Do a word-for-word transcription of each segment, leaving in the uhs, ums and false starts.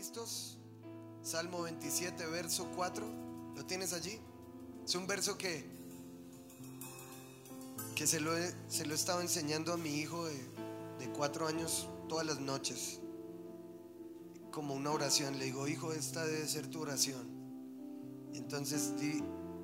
listos? Salmo veintisiete, verso cuatro. ¿Lo tienes allí? Es un verso que, que se, lo he, se lo he estado enseñando a mi hijo de, de cuatro años todas las noches, como una oración. Le digo: hijo, esta debe ser tu oración. Entonces di,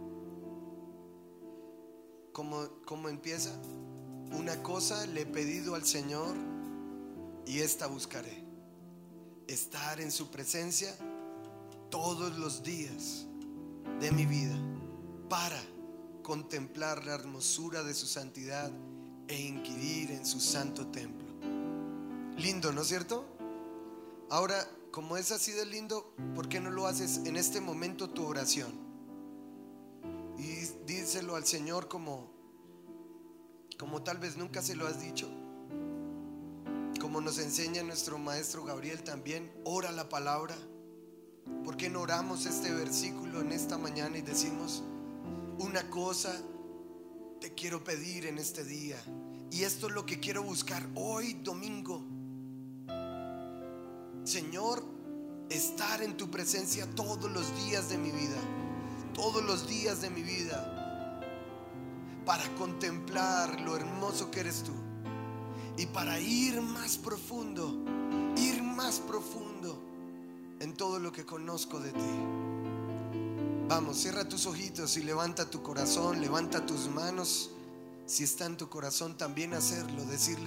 ¿cómo, cómo empieza? Una cosa le he pedido al Señor y esta buscaré: estar en su presencia todos los días de mi vida, para contemplar la hermosura de su santidad e inquirir en su santo templo. Lindo, ¿no es cierto? Ahora, como es así de lindo, ¿por qué no lo haces en este momento tu oración? Y díselo al Señor como, como tal vez nunca se lo has dicho. Como nos enseña nuestro maestro Gabriel también, ora la palabra. ¿Por qué no oramos este versículo en esta mañana y decimos: una cosa te quiero pedir en este día, y esto es lo que quiero buscar hoy domingo? Señor, estar en tu presencia todos los días de mi vida, todos los días de mi vida, para contemplar lo hermoso que eres tú, y para ir más profundo, ir más profundo en todo lo que conozco de ti. Vamos, cierra tus ojitos y levanta tu corazón, levanta tus manos. Si está en tu corazón también hacerlo, decirle: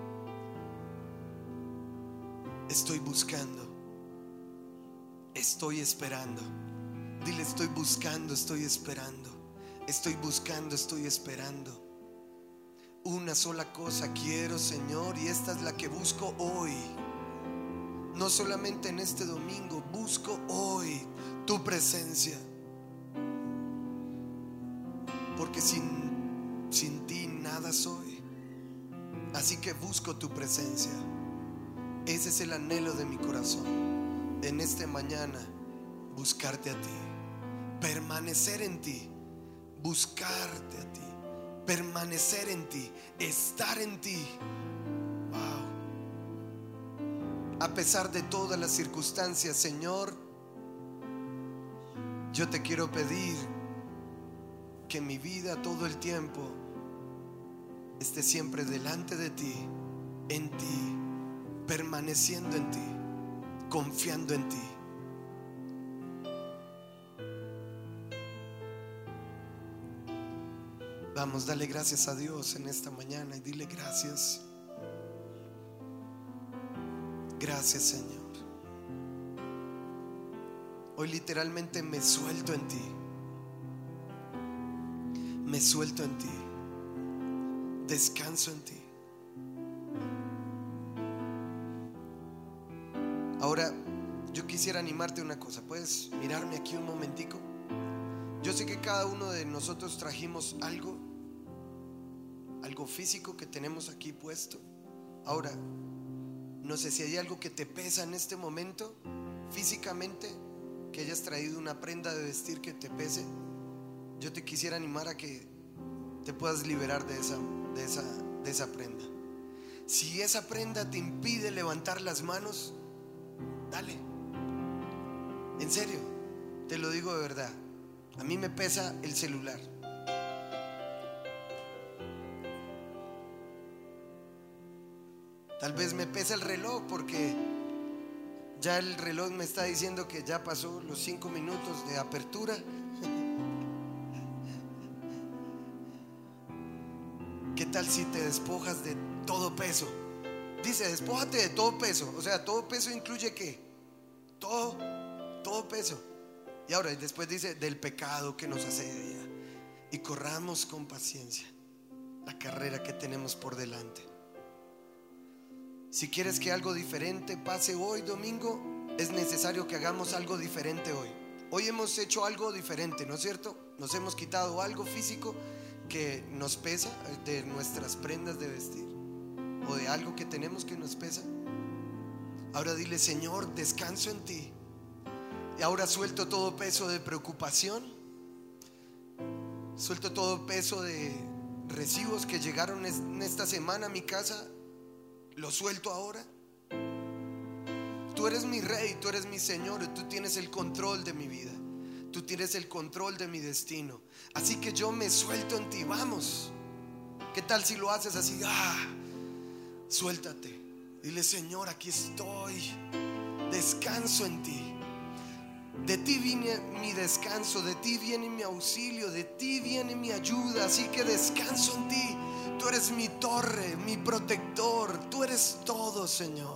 estoy buscando, estoy esperando. Dile: estoy buscando, estoy esperando. Estoy buscando, estoy esperando. Una sola cosa quiero, Señor, y esta es la que busco hoy. No solamente en este domingo, busco hoy tu presencia. Porque sin, sin ti nada soy. Así que busco tu presencia. Ese es el anhelo de mi corazón. En esta mañana, buscarte a ti, permanecer en ti, buscarte a ti, permanecer en ti, estar en ti. Wow. A pesar de todas las circunstancias, Señor, yo te quiero pedir que mi vida todo el tiempo esté siempre delante de ti, en ti, permaneciendo en ti, confiando en ti. Vamos, dale gracias a Dios en esta mañana y dile: gracias. Gracias, Señor. Hoy literalmente me suelto en ti. Me suelto en ti. Descanso en ti. Ahora, yo quisiera animarte a una cosa. ¿Puedes mirarme aquí un momentico? Yo sé que cada uno de nosotros trajimos algo, algo físico que tenemos aquí puesto. Ahora, no sé si hay algo que te pesa en este momento, físicamente, que hayas traído una prenda de vestir que te pese. Yo te quisiera animar a que te puedas liberar de esa, de esa, de esa prenda. Si esa prenda te impide levantar las manos, dale. En serio, te lo digo de verdad. A mí me pesa el celular. Tal vez me pesa el reloj, porque ya el reloj me está diciendo que ya pasó los cinco minutos de apertura. ¿Qué tal si te despojas de todo peso? Dice: despójate de todo peso. O sea, todo peso incluye ¿qué? Todo, todo peso. Y ahora después dice: del pecado que nos asedia, y corramos con paciencia la carrera que tenemos por delante. Si quieres que algo diferente pase hoy domingo, es necesario que hagamos algo diferente hoy. Hoy hemos hecho algo diferente, ¿no es cierto? Nos hemos quitado algo físico que nos pesa, de nuestras prendas de vestir, o de algo que tenemos que nos pesa. Ahora dile: Señor, descanso en ti. Y ahora suelto todo peso de preocupación, suelto todo peso de recibos que llegaron en esta semana a mi casa. Lo suelto ahora. Tú tú eres mi rey, tú eres mi Señor y tú tienes el control de mi vida. Tú tienes el control de mi destino. Así que yo me suelto en ti. Vamos. ¿Qué tal si lo haces así? Ah, suéltate. Dile: Señor, aquí estoy. Descanso en ti. De ti viene mi descanso, de ti viene mi auxilio, de ti viene mi ayuda. Así que descanso en ti. Tú eres mi torre, mi protector. Tú eres todo, Señor.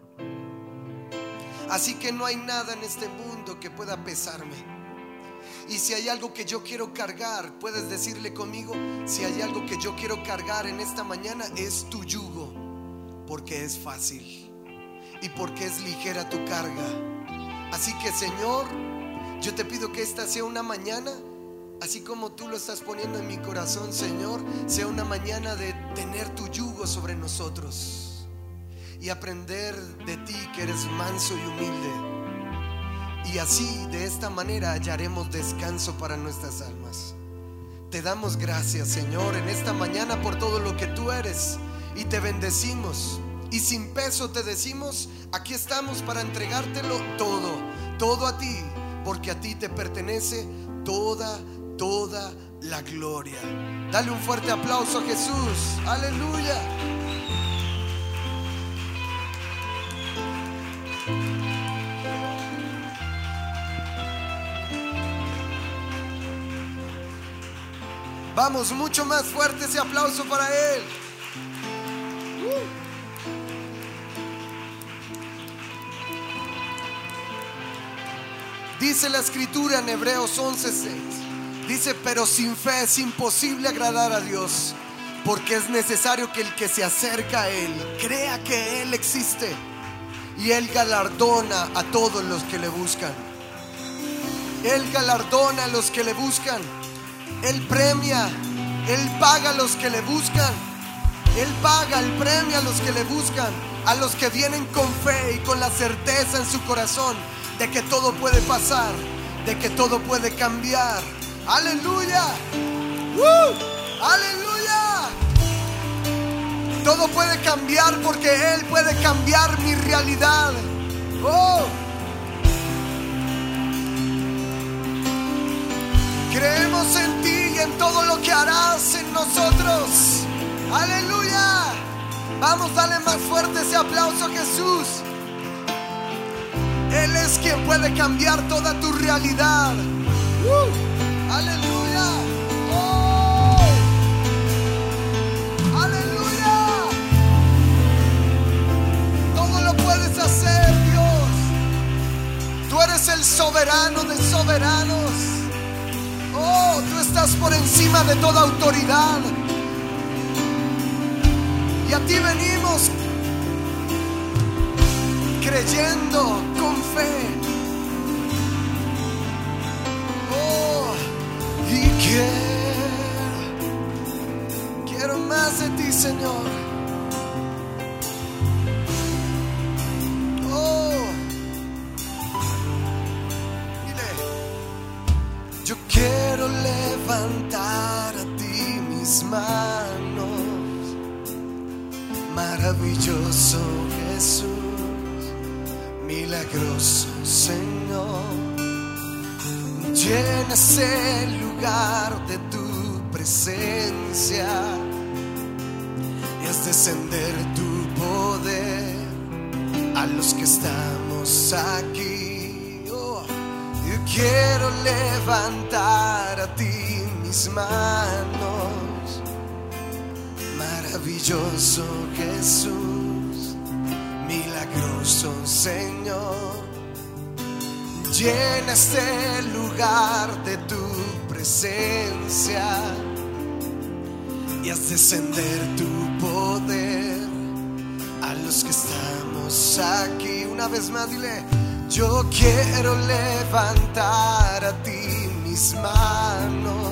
Así que no hay nada en este mundo que pueda pesarme. Y si hay algo que yo quiero cargar, puedes decirle conmigo: si hay algo que yo quiero cargar en esta mañana, es tu yugo, porque es fácil y porque es ligera tu carga. Así que, Señor, yo te pido que esta sea una mañana, así como tú lo estás poniendo en mi corazón, Señor, sea una mañana de tener tu yugo sobre nosotros y aprender de ti, que eres manso y humilde. Y así, de esta manera, hallaremos descanso para nuestras almas. Te damos gracias, Señor, en esta mañana por todo lo que tú eres, y te bendecimos. Y sin peso te decimos: aquí estamos para entregártelo todo, todo a ti, porque a ti te pertenece toda, toda la gloria. Dale un fuerte aplauso a Jesús. Aleluya. Vamos, mucho más fuerte ese aplauso para Él. Uh. Dice la escritura en Hebreos once seis. Dice: pero sin fe es imposible agradar a Dios, porque es necesario que el que se acerca a Él crea que Él existe, y Él galardona a todos los que le buscan. Él galardona a los que le buscan. Él premia, Él paga a los que le buscan. Él paga el premio a los que le buscan, a los que vienen con fe y con la certeza en su corazón de que todo puede pasar, de que todo puede cambiar. Aleluya. ¡Uh! Aleluya. Todo puede cambiar porque Él puede cambiar mi realidad. Oh. Creemos en ti y en todo lo que harás en nosotros. Aleluya. Vamos, dale más fuerte ese aplauso a Jesús. Él es quien puede cambiar toda tu realidad. uh, Aleluya. Oh. Aleluya. Todo lo puedes hacer, Dios. Tú eres el soberano de soberanos. Oh, tú estás por encima de toda autoridad. Y a ti venimos creyendo con fe. Oh, y quiero, quiero más de ti, Señor. Oh, dile: yo quiero levantar a ti mis manos. Maravilloso Jesús, milagroso Señor, llena ese lugar de tu presencia y haz descender tu poder a los que estamos aquí. Oh, yo quiero levantar a ti mis manos. Maravilloso Jesús, milagroso Señor, llena este lugar de tu presencia y haz descender tu poder a los que estamos aquí. Una vez más, dile: yo quiero levantar a ti mis manos.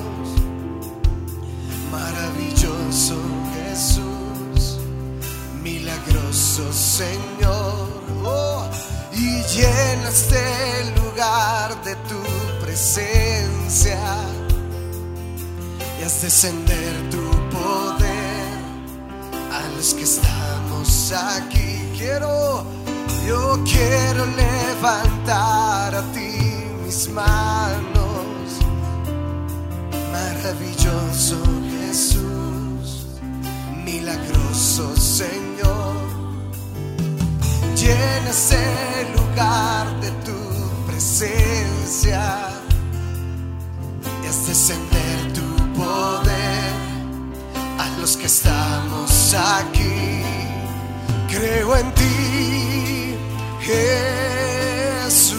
Maravilloso Jesús, milagroso Señor, oh, y llena este lugar de tu presencia y haz descender tu poder a los que estamos aquí. Quiero, Yo quiero levantar a ti mis manos, maravilloso Jesús, milagroso Señor. Llena ese lugar de tu presencia y haz descender tu poder a los que estamos aquí. Creo en ti, Jesús,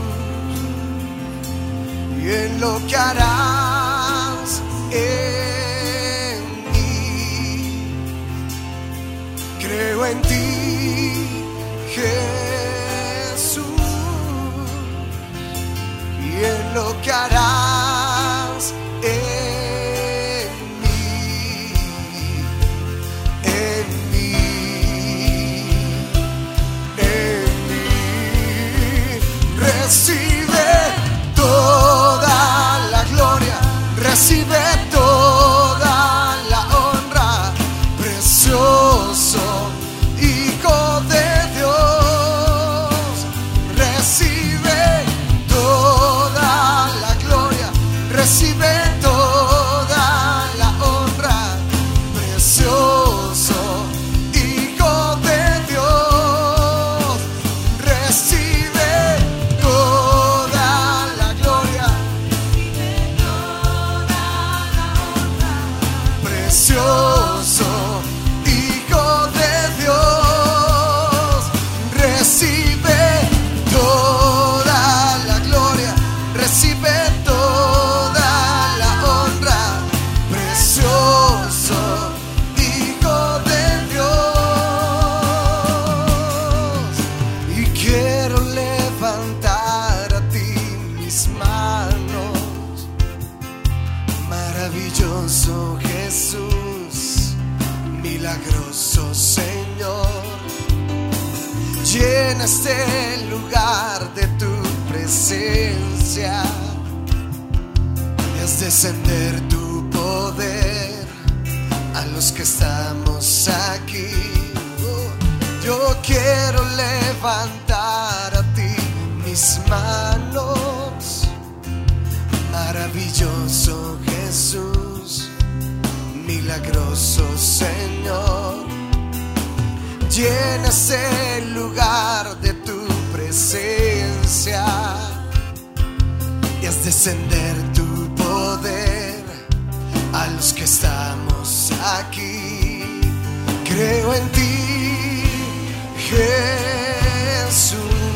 y en lo que harás en mí. Creo en ti, Jesús, y en lo que harás en mí, en mí, en mí. Recibe toda la gloria, recibe toda la honra, precioso Hijo de Dios. Recibe toda la gloria, recibe toda la honra, precioso Hijo de Dios. Recibe toda la gloria, recibe toda la honra, precioso Hijo de Dios. Recibe toda la gloria, recibe toda la honra, precioso Hijo de Dios. Y quiero levantar a ti mis manos, maravilloso Jesús, milagroso Señor. Llena este lugar de tu presencia y haz descender tu poder a los que estamos aquí. Oh, yo quiero levantar a ti mis manos, maravilloso Jesús, milagroso Señor. Llena ese lugar de tu presencia y haz descender tu poder a los que estamos aquí. Creo en ti, Jesús,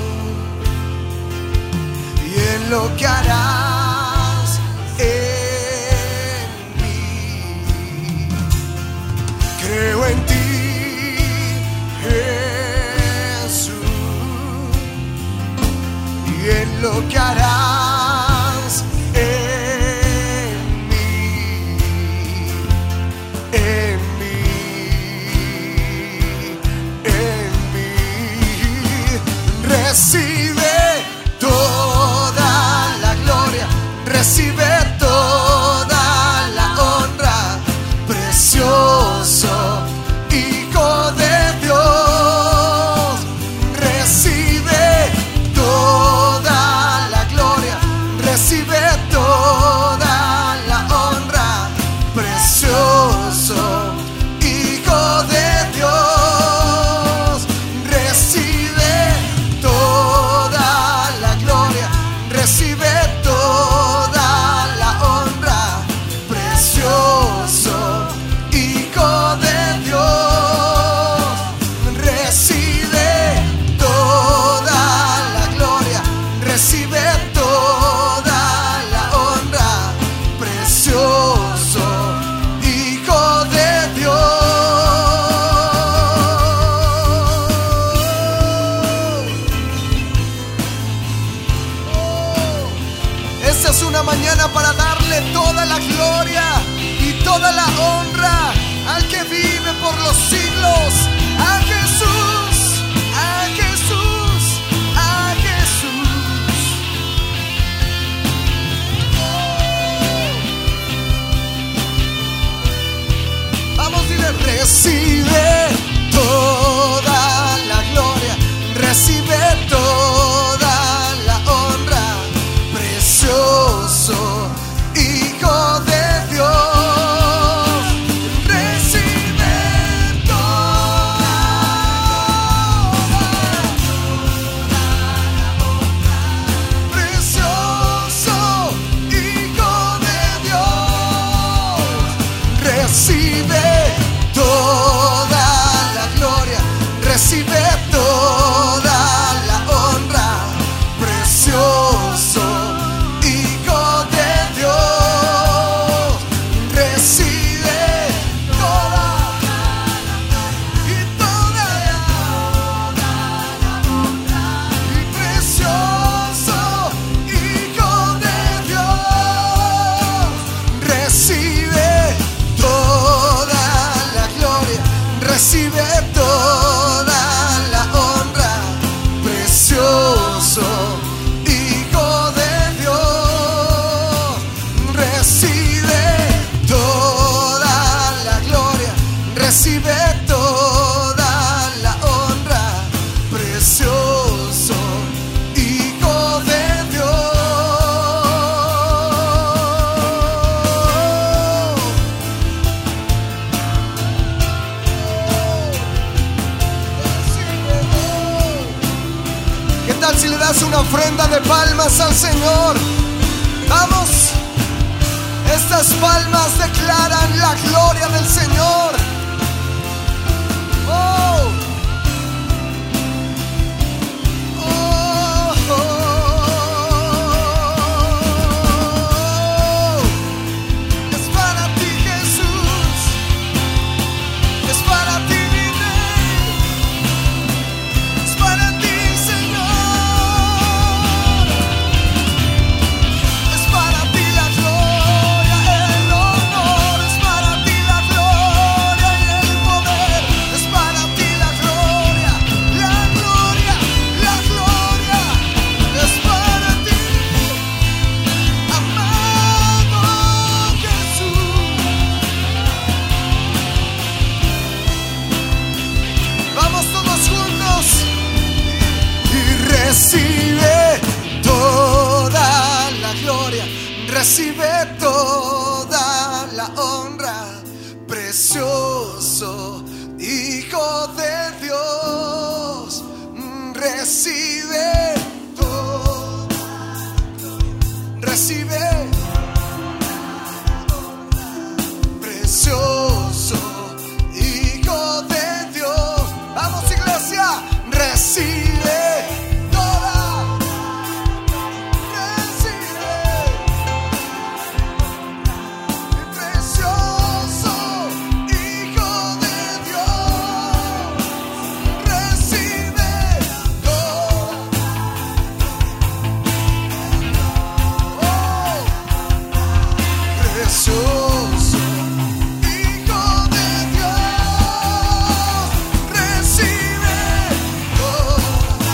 y en lo que harás en mí. Creo en ti, Jesús, y en lo que harás en mí, en mí, en mí. Recibe toda la gloria, recibe toda la honra, precioso Hijo de Dios. Recibe toda la gloria, recibe toda la honra, precioso Hijo de Dios. Recibe toda la gloria, recibe toda la honra, precioso Hijo de Dios. Recibe toda la gloria, recibe toda la honra, precioso Hijo de Dios. Esta es una mañana para darle toda la gloria y toda la honra al que vive por los siglos, a Jesús, a Jesús, a Jesús. Vamos, dile, recibe toda la gloria, recibe ver si le das una ofrenda de palmas al Señor. Vamos. Estas palmas declaran la gloria del Señor. Oh. Oh, oh. Es para ti, Jesús. Es para ti, mi Rey. Es para ti, Señor. Es para ti la gloria, el honor. Es para ti la gloria y el poder. Es para ti la gloria, la gloria, la gloria. Es para ti, amado Jesús. Vamos todos juntos y recibe toda la gloria, recibe toda la honra, precioso Hijo de Dios. Mm, Recibe toda, recibe precioso Hijo de Dios. Vamos, iglesia, recibe toda, recibe precioso Hijo de Dios. Recibe toda, oh, precioso Hijo de Dios. Recibe toda,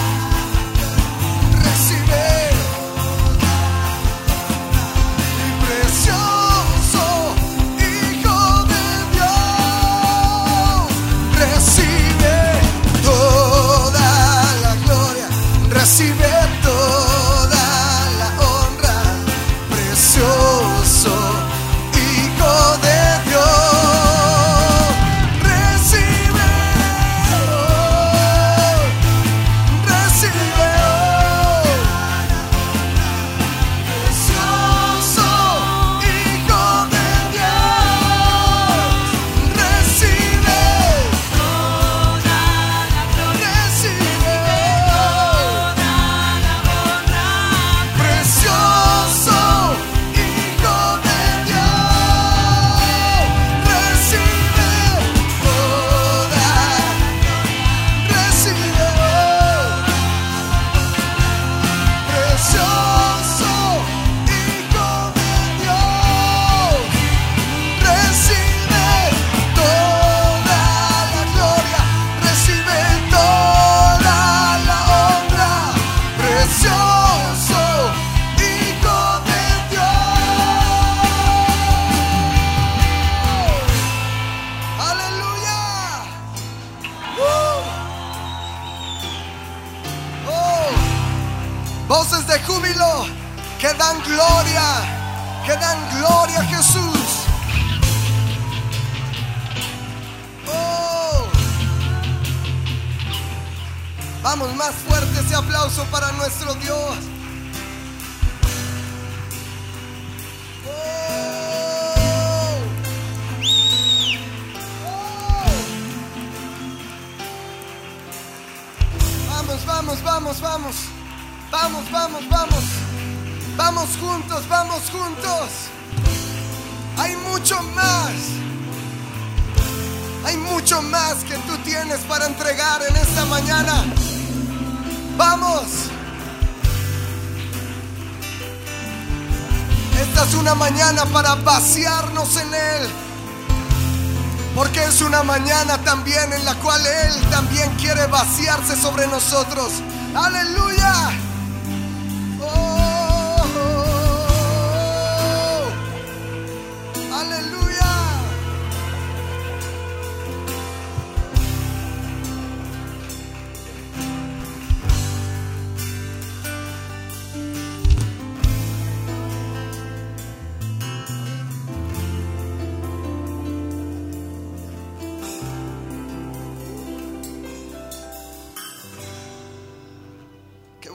recibe mi precioso Hijo de Dios. Recibe toda la gloria, recibe toda la honra, precioso Hijo de Dios. Recibe, oh, recibe, oh, precioso Hijo de Dios. Recibe toda la gloria, recibe toda la honra, precioso Hijo de Dios. Recibe toda, recibe, precioso Hijo de Dios. Recibe toda la gloria, recibe toda la honra, precioso Hijo de Dios. Aleluya. Uh. Oh. Voces de júbilo que dan gloria, que dan gloria a Jesús. Oh. Vamos, más fuerte ese aplauso para nuestro Dios. Oh. Oh. Vamos, vamos, vamos, vamos. Vamos, vamos, vamos. Vamos juntos, vamos juntos. Hay mucho más. Hay mucho más que tú tienes para entregar en esta mañana. Vamos. Esta es una mañana para vaciarnos en Él. Porque es una mañana también en la cual Él también quiere vaciarse sobre nosotros. Aleluya. Oh, oh, oh. Aleluya.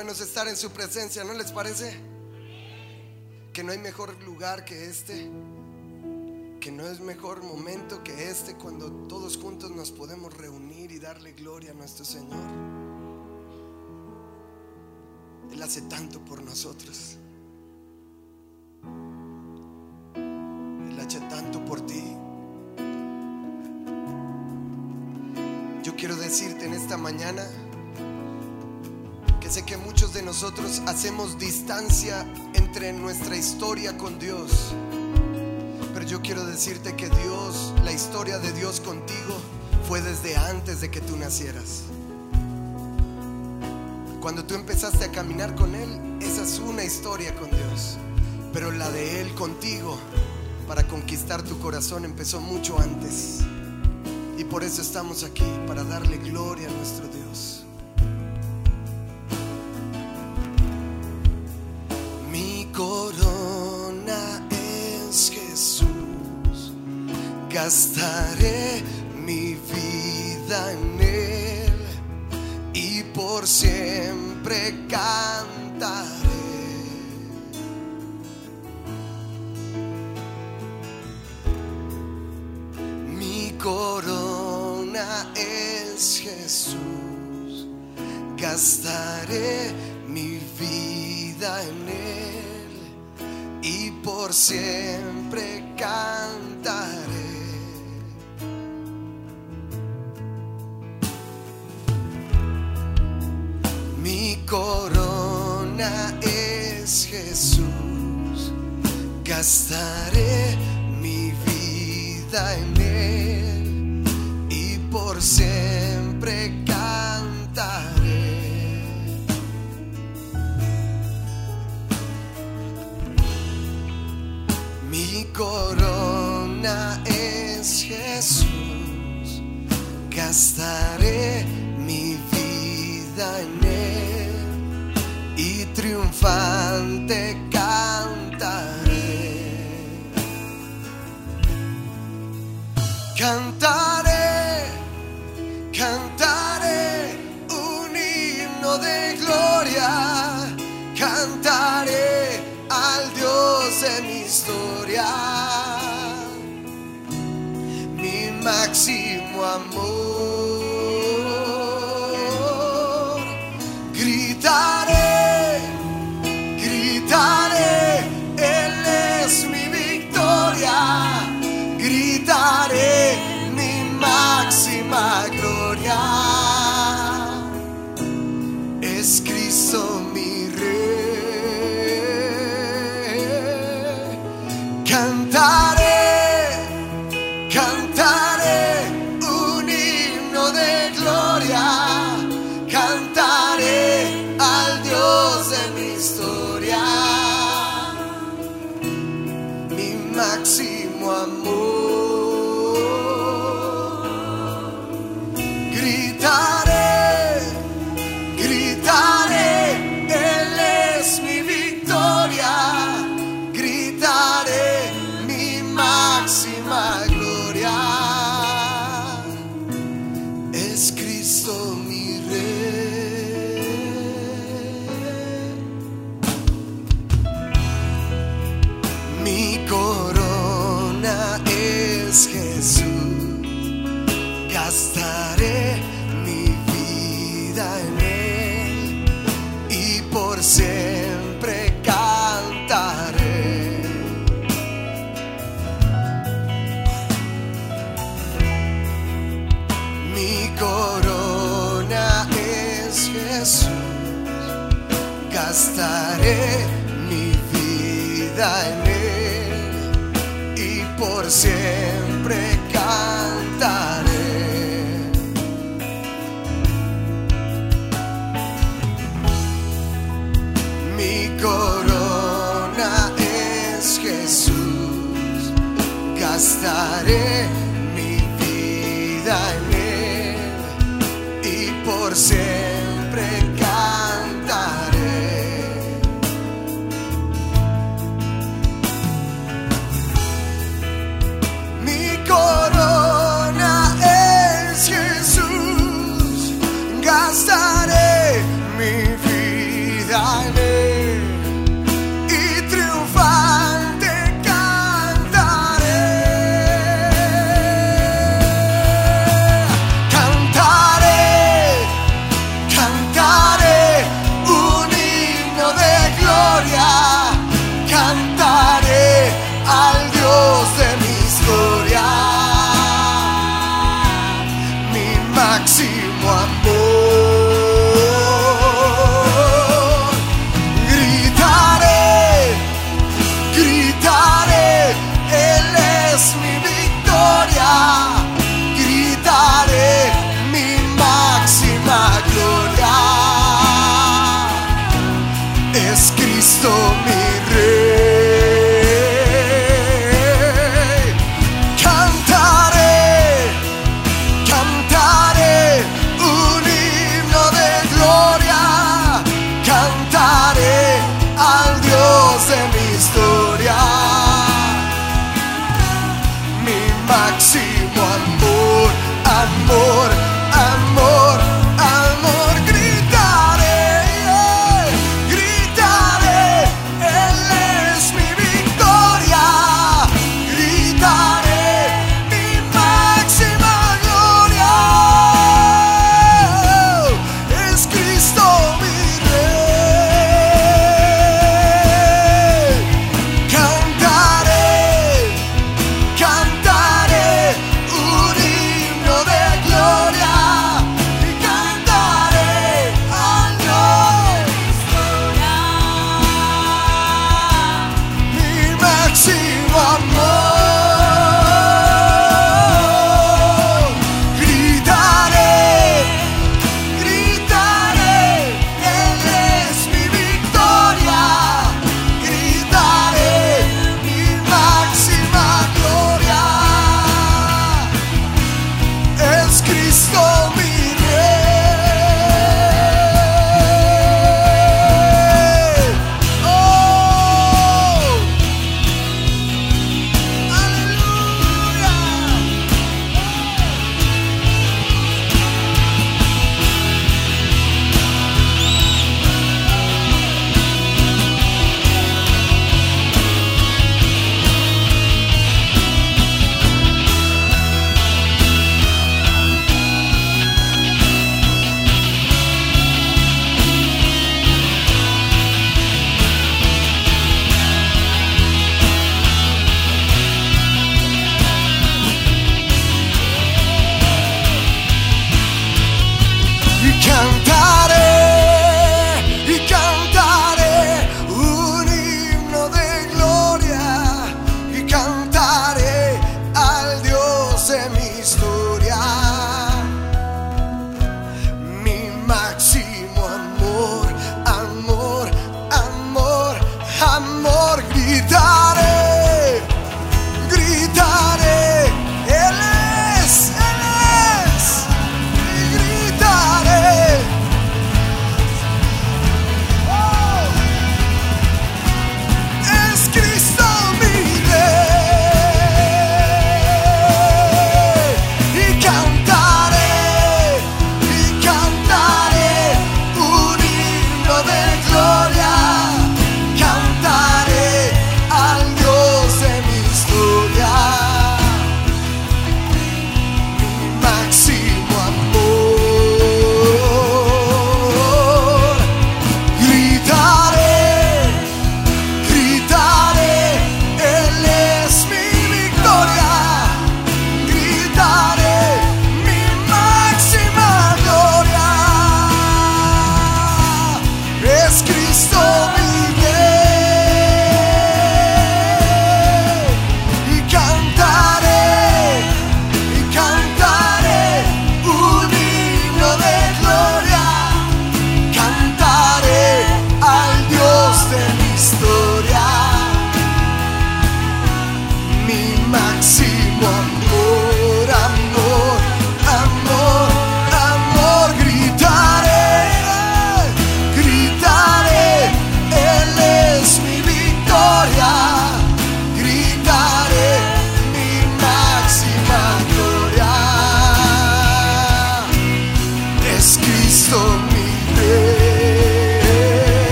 bueno es estar en su presencia, ¿no les parece? Que no hay mejor lugar que este, que no es mejor momento que este, cuando todos juntos nos podemos reunir y darle gloria a nuestro Señor. Él hace tanto por nosotros. Él hace tanto por ti. Yo quiero decirte en esta mañana que sé que muchos de nosotros hacemos distancia entre nuestra historia con Dios, pero yo quiero decirte que Dios, la historia de Dios contigo fue desde antes de que tú nacieras. Cuando tú empezaste a caminar con Él, esa es una historia con Dios, pero la de Él contigo para conquistar tu corazón empezó mucho antes. Y por eso estamos aquí, para darle gloria a nuestro Dios. Mi corona es Jesús, gastaré mi vida en Él y por siempre cantaré. Mi corona es Jesús, gastaré mi vida en Él y por siempre cantaré. Mi corona es Jesús, gastaré mi vida en Él y por siempre cantaré. Mi corona es Jesús, gastaré mi vida en Él y triunfante cantaré. Cantaré, cantaré un himno de gloria, cantaré al Dios de mi historia, mi máximo amor. Gritaré, gritaré, Él es mi victoria, gritaré mi máxima gloria. Es Cristo mi Rey. Cantaré, cantaré un himno de gloria, cantaré al Dios de mi historia, mi máximo amor. Gritaré, gritaré, Él es mi victoria, gritaré mi máxima gloria. Es Cristo mi Rey. Mi corona es Jesús, gastaré mi vida en Él y por siempre cantaré. Mi corona es Jesús, gastaré mi vida en Él y por siempre cantaré. Mi corona es Jesús, gastaré mi vida en Él y por siempre cantaré. Mi corona es Jesús, gastaré mi vida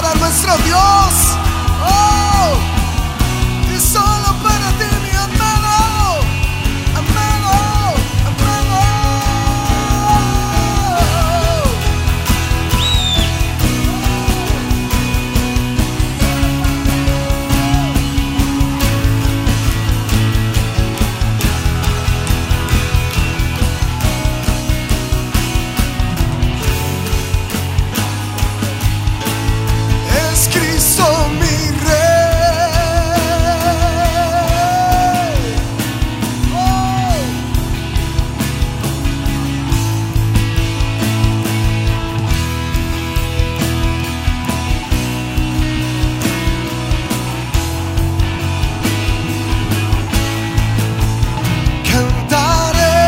a nuestro Dios. Oh, y solo para ti, mi amado, amado, amado. Es Cristo mi Rey. Oh. Cantaré,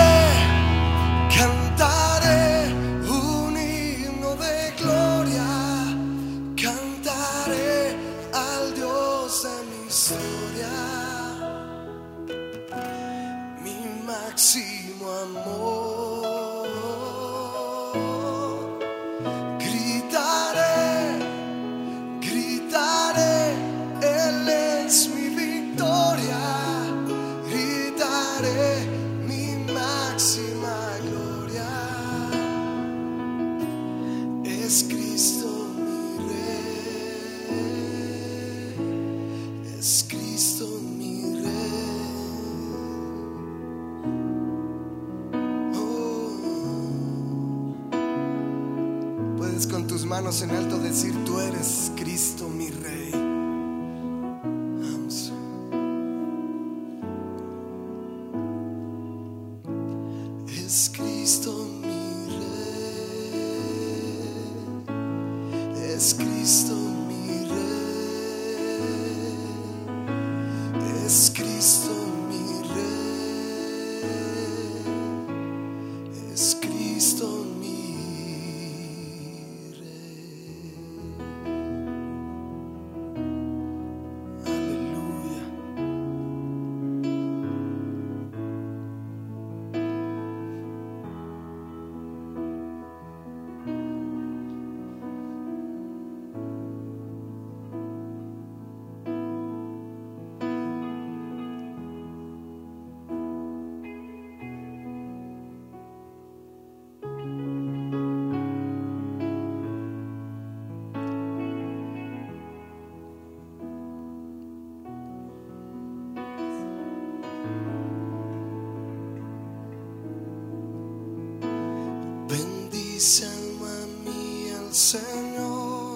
cantaré un himno de gloria. Cantaré al Dios de mi historia, mi máximo amor. Gritaré, gritaré, Él es mi victoria. Gritaré mi máxima gloria. Es Cristo mi Rey. Es Cristo mi Rey. Oh. Puedes con tus manos en alto decir: tú eres Cristo mi Rey. Vamos. Es Cristo mi Rey. Es Cristo mi Rey. Es Cristo mi Rey. Es Cristo mi Rey. Aleluya. Bendice alma mía al Señor,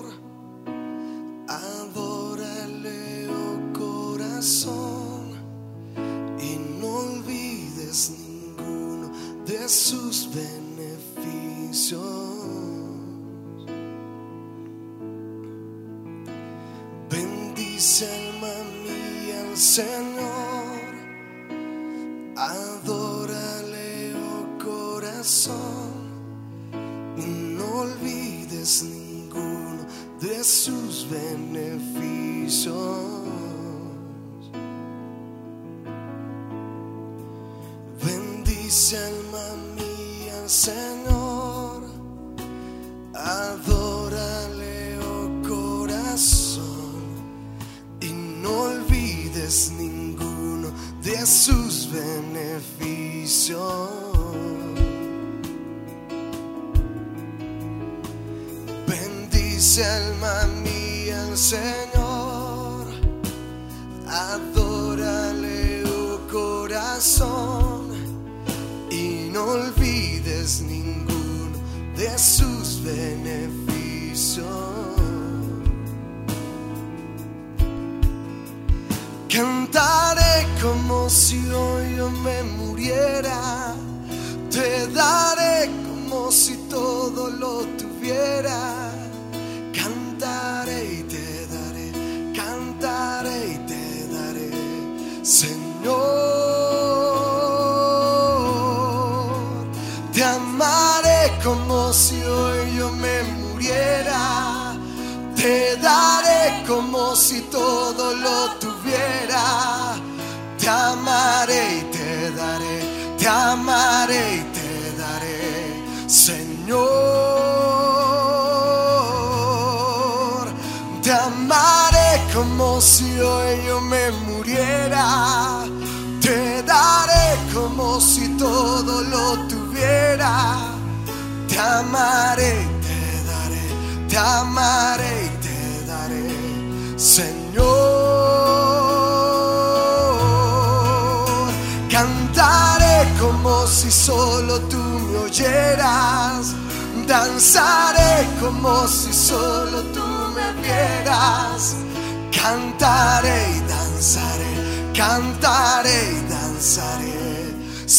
adórale, oh corazón, y no olvides ninguno de sus beneficios. Bendice alma mía al Señor, adórale, oh corazón, y no olvides ninguno de sus beneficios. Bendice alma mía al Señor, adórale, oh corazón, y no olvides ninguno de sus beneficios. Bendice alma mía al Señor, adórale, oh corazón, y no olvides ninguno de sus beneficios. Cantaré como si hoy yo me muriera, te daré como si todo lo tuviera. Cantaré y te daré, cantaré y te daré, Señor. Te amaré como si hoy yo me muriera, te daré como si todo lo tuviera. Te amaré y te daré, te amaré y te daré, Señor. Te amaré como si hoy yo me muriera. Te daré como si todo lo tuviera. Te amaré, te daré, te amaré y te daré, Señor. Cantaré como si solo tú me oyeras. Danzaré como si solo tú me vieras. Cantaré y danzaré, cantaré y danzaré,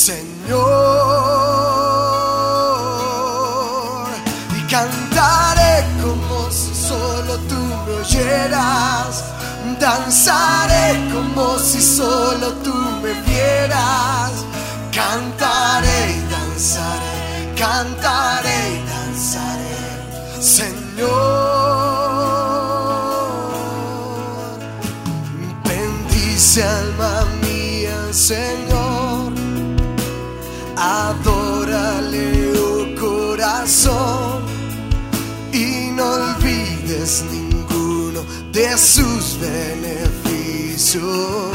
Señor. Y cantaré como si solo tú me oyeras. Danzaré como si solo tú me vieras. Cantaré y danzaré, cantaré y danzaré, Señor. Bendice alma mía al Señor, adórale, oh corazón, y no olvides ninguno de sus beneficios.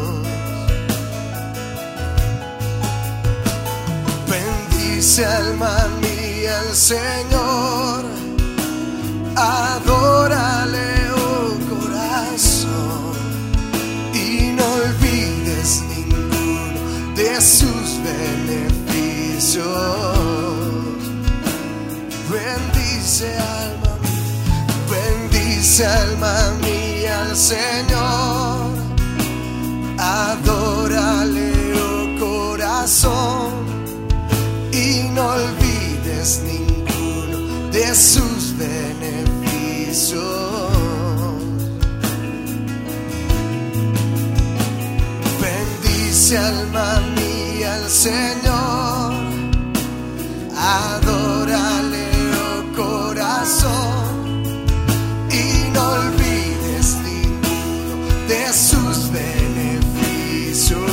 Bendice alma mía al Señor, adórale, oh corazón, y no olvides ninguno de sus beneficios. Bendice alma mía, bendice alma mía al Señor, adórale, oh corazón, y no olvides ninguno de sus beneficios. Bendice alma mía al Señor, adórale, oh corazón, y no olvides ninguno de sus beneficios.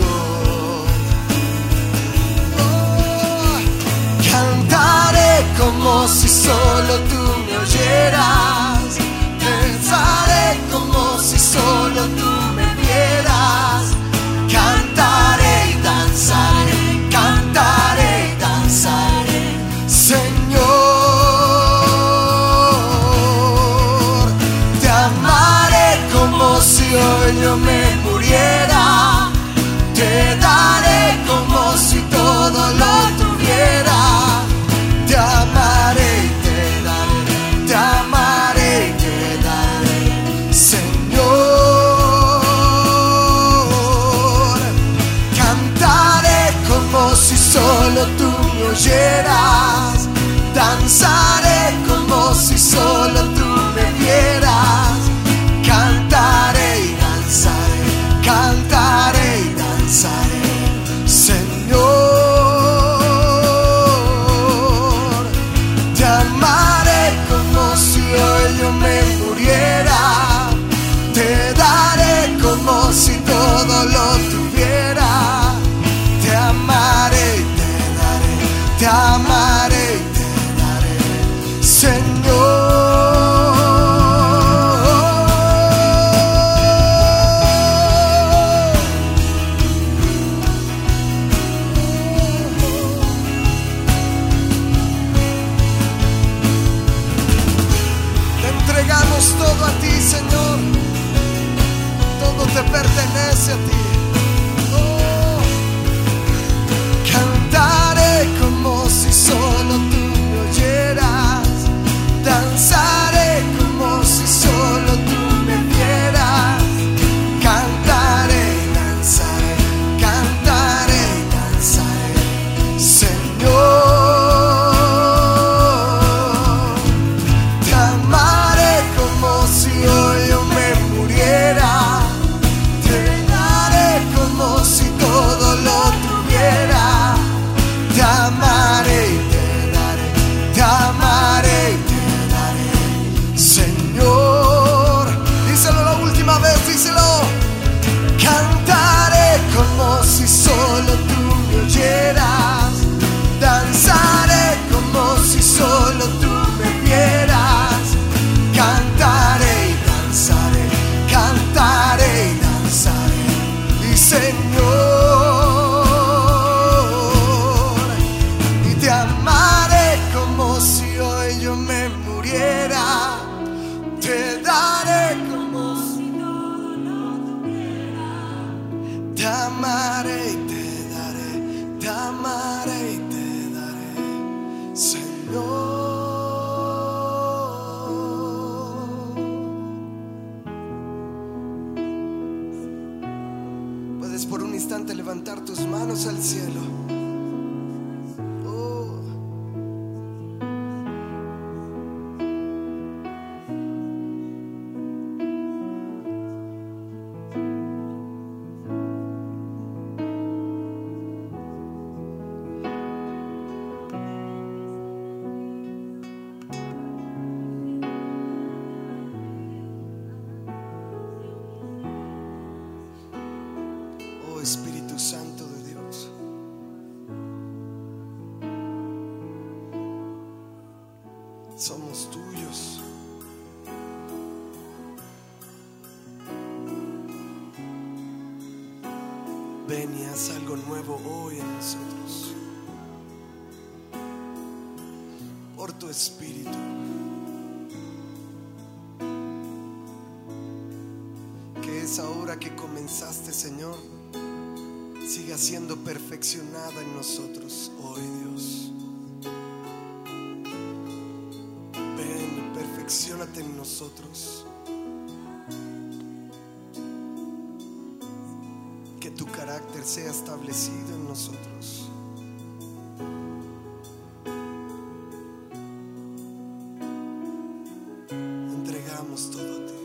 Cantaré como si solo tú me oyeras. Danzaré como si solo tú me vieras. Cantaré y danzaré, cantaré y danzaré, Señor. Te amaré como si hoy yo me muriera. Te daré como si todo lo tuviera. Te amaré y te daré, te amaré y te daré, Señor. Cantaré como si solo tú me oyeras. Danzaré como si solo tú me vieras. Cantaré y danzaré, cantaré instante levantar tus manos al cielo. Oh. Espíritu Santo de Dios, somos tuyos. Ven y haz algo nuevo hoy en nosotros, por tu Espíritu. Que esa obra que comenzaste, Señor, siga siendo perfeccionada en nosotros hoy, Dios. Ven y perfecciónate en nosotros. Que tu carácter sea establecido en nosotros. Entregamos todo a ti.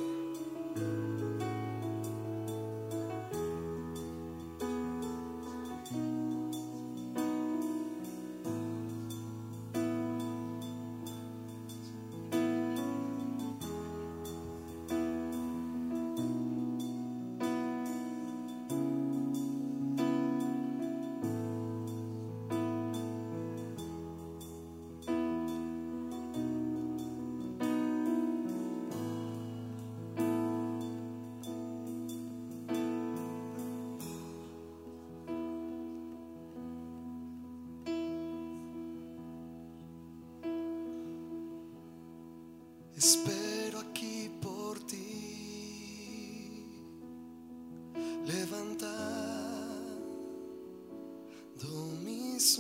Espero aquí por ti, levantando mis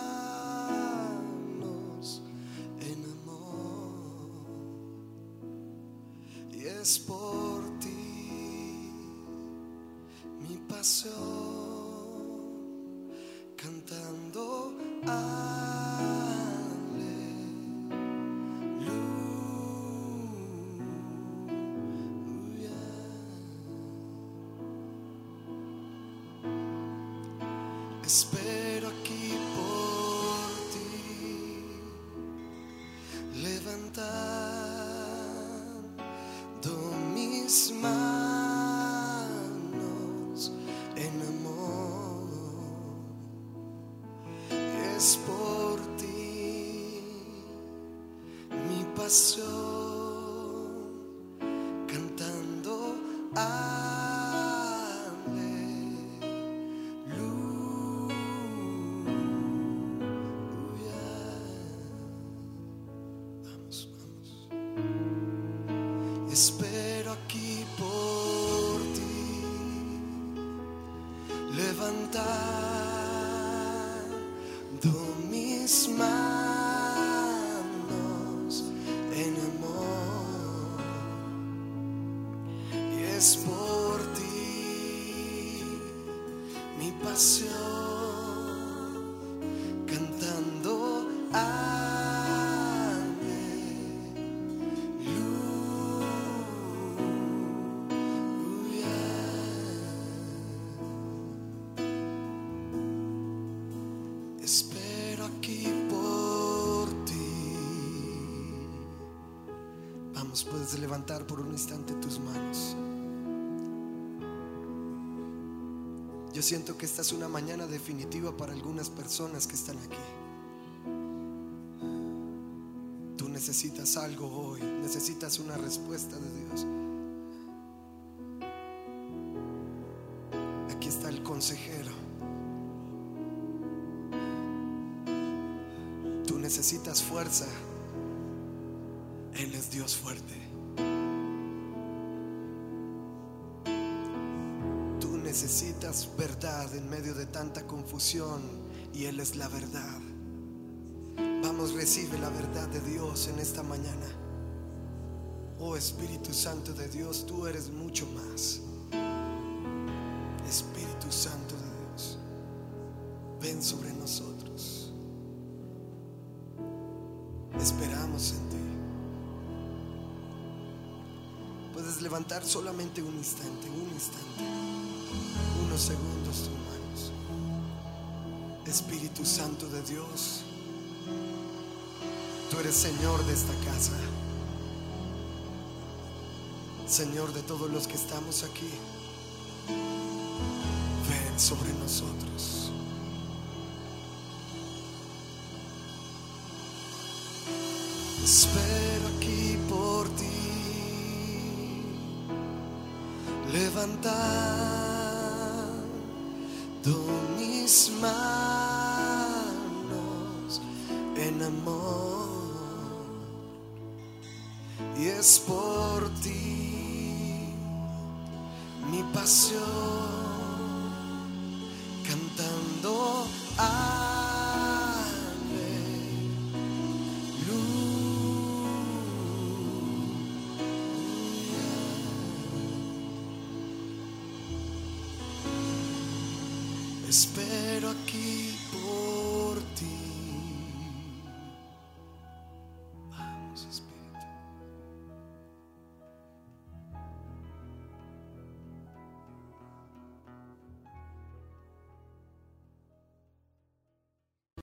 manos en amor, y es por ti mi pasión, cantando espero aquí por ti, levantando mis manos en amor. Es por ti mi pasión, cantando a espero aquí por ti, levantando mis manos en amor, y es por ti mi pasión, cantando a espero aquí por ti. Vamos, puedes levantar por un instante tus manos. Yo siento que esta es una mañana definitiva para algunas personas que están aquí. Tú necesitas algo hoy, necesitas una respuesta de Dios. Aquí está el consejero. Tú necesitas fuerza. Él es Dios fuerte. Tú necesitas verdad en medio de tanta confusión, y Él es la verdad. Vamos, recibe la verdad de Dios en esta mañana. Oh Espíritu Santo de Dios, tú eres mucho más. Espíritu Santo de Dios. ven sobre nosotros. Esperamos en ti. Puedes levantar solamente un instante, un instante, unos segundos tus manos. Espíritu Santo de Dios, tú eres Señor de esta casa, Señor de todos los que estamos aquí. Ven sobre nosotros. Espero aquí por ti, levantando mis manos en amor, y es por ti mi pasión, cantando espero aquí por ti. Vamos, espera.